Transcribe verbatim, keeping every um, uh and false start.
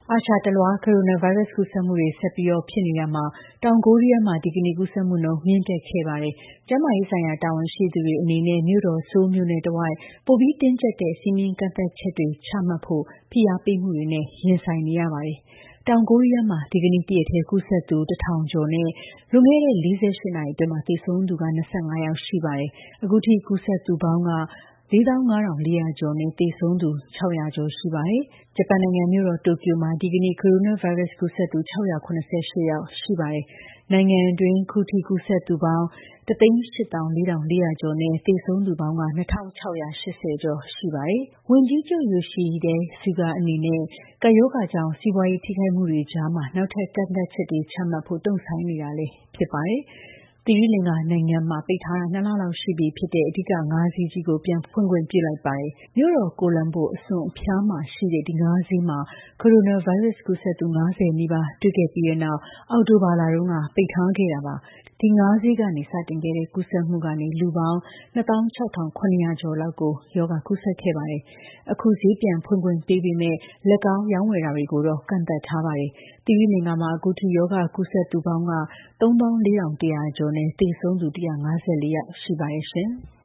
အာရှတလွှား ကိုရိုနာဗိုင်းရပ်စ်ကူးစက်မှုတွေဆက်ပြီးဖြစ်နေတာမှာ တောင်ကိုရီးယားမှာ ဒီကနေ့ ကူးစက်မှုနှုန်းမြင့်တက်ခဲ့ပါတယ်။ ကျန်းမာရေးဆိုင်ရာတာဝန်ရှိသူတွေအနေနဲ့ မြို့တော်ဆိုးလ်မြို့နဲ့တဝိုက် ပိုပြီးတင်းကျပ်တဲ့ စည်းမျဉ်းကန့်သတ်ချက်တွေချမှတ်ဖို့ ဖိအားပေးမှုတွေနဲ့ ရင်ဆိုင်နေရပါတယ်။ တောင်ကိုရီးယားမှာ ဒီကနေ့တရက်တည်း ကူးစက်သူ ၁,၀၀၀ ကျော်နဲ့ လွန်ခဲ့တဲ့ ၄၈ နာရီအတွင်း သေဆုံးသူက ၂၅ ယောက်ရှိပါတယ်။ အခုထိကူးစက်သူပေါင်းက ၄၅,၄၀၀ ကျော်နဲ့ သေဆုံးသူ ၆၀၀ ကျော်ရှိပါတယ်။ ဂျပန်နိုင်ငံမြို့တော်တိုကျိုမှာ ဒီကနေ့ ကိုရိုနာဗိုင်းရပ်စ်ကူးစက်သူ ၆၇၈ ယောက်ရှိပါတယ်။ နိုင်ငံတွင်း အခုထိကူးစက်သူပေါင်း ၁၈၄,၄၀၀ ကျော်နဲ့ သေဆုံးသူပေါင်းက ၂,၆၈၀ ကျော်ရှိပါတယ်။ ဝန်ကြီးချုပ် Yoshihide Suga အနေနဲ့ ကပ်ရောဂါကြောင့် စီးပွားရေးထိခိုက်မှုတွေကြား နောက်ထပ်ကန့်သတ်ချက်တွေချမှတ်ဖို့ တုံ့ဆိုင်းနေတာလည်းဖြစ်ပါတယ်။ သီရိလင်္ကာနိုင်ငံမှာ ပိတ်ထားတာ ၂ လလောက်ရှိပြီဖြစ်တဲ့ အဓိကငါးဈေးကြီးကို ပြန်ဖွင့်ခွင့်ပြုလိုက်ပါတယ်။ မြို့တော်ကိုလံဘိုအစွန်အဖျားမှာရှိတဲ့ ဒီငါးဈေးမှာ ကိုရိုနာဗိုင်းရပ်စ်ကူးစက်သူ ၅၀ နီးပါးတွေ့ခဲ့ပြီးတဲ့နောက် အောက်တိုဘာလတုန်းက ပိတ်ထားခဲ့တာပါ။ ဒီငါးဈေးကနေ စတင်ခဲ့တဲ့ ကူးစက်မှုကနေ လူပေါင်း ၂၆,၇၀၀ ကျော်လောက်ကို ရောဂါကူးစက်ခဲ့ပါတယ်။ အခု ဈေးပြန်ဖွင့်ခွင့်ပေးပေမဲ့ လက်ကားရောင်းဝယ်တာတွေကိုတော့ ကန့်သတ်ထားပါတယ်။ သီရိလင်္ကာမှာ အခုထိ ရောဂါကူးစက်သူပေါင်းက ၃၄,၁၀၀ ကျော်နဲ့ သေဆုံးသူ ၁၅၄ ယောက်ရှိပါတယ်ရှင်။